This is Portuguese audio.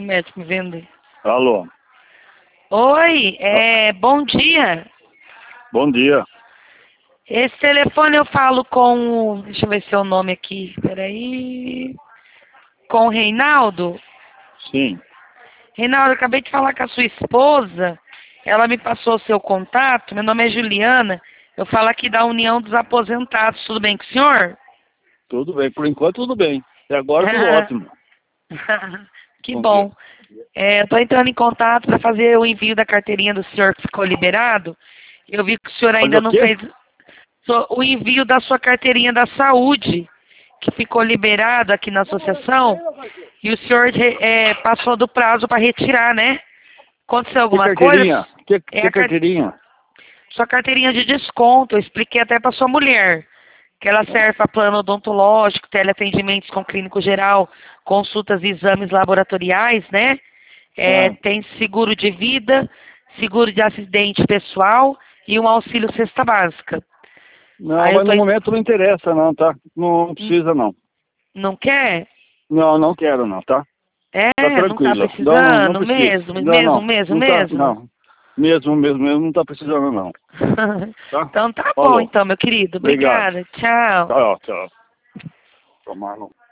médico me vender. Alô, Oi, bom dia. bom dia. Esse telefone eu falo com deixa eu ver seu nome aqui, peraí. Com o Reinaldo. Sim, Reinaldo, eu acabei de falar com a sua esposa. Ela me passou o seu contato. Meu nome é Juliana. Eu falo aqui da União dos Aposentados. Tudo bem com o senhor? tudo bem. Por enquanto, tudo bem. E agora, tudo ótimo. Que Bom dia. bom. Eu estou entrando em contato para fazer o envio da carteirinha do senhor que ficou liberado. Eu vi que o senhor Fazer ainda o não quê? fez o envio da sua carteirinha da saúde, que ficou liberado aqui na associação, e o senhor passou do prazo para retirar, né? Aconteceu Que alguma coisa? carteirinha? É Que carteirinha? sua carteirinha de desconto. Eu expliquei até para sua mulher que ela serve para plano odontológico, teleatendimentos com clínico geral, consultas e exames laboratoriais, né? Ah, Tem seguro de vida, seguro de acidente pessoal e um auxílio cesta básica. não, Aí eu mas tô no momento não interessa, não, tá? Não precisa, não. não quer? Não, não quero, não, tá? Tá Não tá tranquilo. Não, não, não precisando precisa. mesmo, Não, mesmo, não. mesmo, Não tá, mesmo? não. Mesmo, não tá precisando, não. Tá? Então tá bom Falou. então, meu querido. Obrigado. Obrigada. Tchau. Tchau, tchau. Tomar no